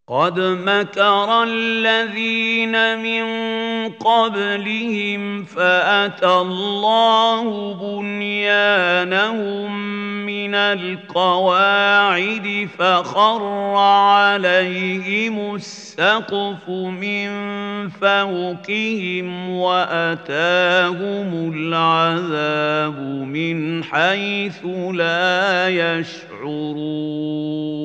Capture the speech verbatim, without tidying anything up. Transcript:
قد مكر الذين من قبلهم فأتى الله بنيانهم من القواعد فخر عليهم السقف من فوقهم وأتاهم العذاب من حيث لا يشعرون.